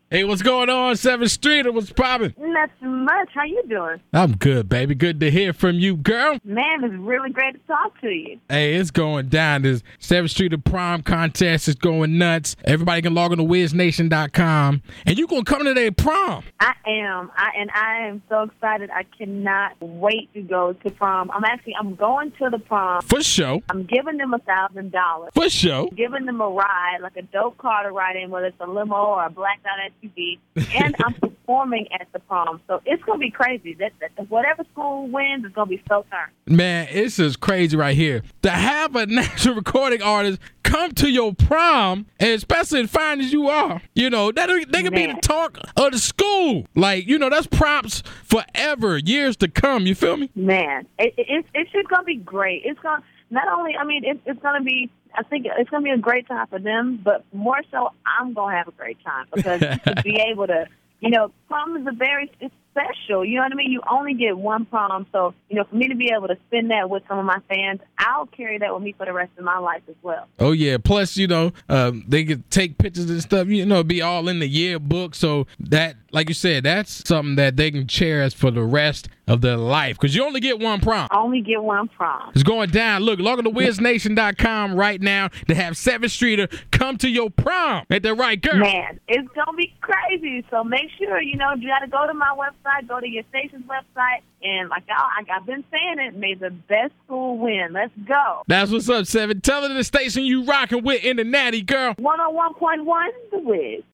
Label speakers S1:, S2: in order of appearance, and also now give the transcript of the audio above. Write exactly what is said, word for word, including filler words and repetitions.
S1: Hey, what's going on, seventh Street? What's poppin'?
S2: Not too much. How you doing?
S1: I'm good, baby. Good to hear from you, girl.
S2: Man, it's really great to talk to you.
S1: Hey, it's going down. This seventh Street of Prom contest is going nuts. Everybody can log on to wiz nation dot com. And you going to come to their prom.
S2: I am. I And I am so excited. I cannot wait to go to prom. I'm actually, I'm going to the prom.
S1: For sure.
S2: I'm giving them a thousand dollars.
S1: For sure.
S2: Giving them a ride, like a dope car to ride in, whether it's a limo or a blacked out S U V. And I'm performing at the prom. So it's going to be crazy. That, that Whatever school wins, it's going to be so turned.
S1: Man, it's just crazy right here. To have a national recording artist come to your prom, and especially as fine as you are, you know, that they can be the talk of the school. Like, you know, that's props forever, years to come. You feel me?
S2: Man, it, it, it's, it's just going to be great. It's going to, not only, I mean, it, it's going to be, I think it's going to be a great time for them, but more so, I'm going to have a great time because to be able to, you know, prom is a very, it's special. You know what I mean? You only get one prom. So, you know, for me to be able to spend that with some of my fans, I'll carry that with me for the rest of my life as well.
S1: Oh, yeah. Plus, you know, um, they could take pictures and stuff, you know, be all in the yearbook. So that, like you said, that's something that they can cherish for the rest of their life because you only get one prom.
S2: I only get one prom.
S1: It's going down. Look, log on to wiz nation dot com right now to have seventh Streeter come to your prom. Ain't that right, girl?
S2: Man, it's going to be crazy. So make sure, you know, you got to go to my website, go to your station's website, and like I, I've been saying it, may the best school win. Let's go.
S1: That's what's up, Seven. Tell her the station you rocking with in the natty, girl.
S2: one oh one point one, The Wiz.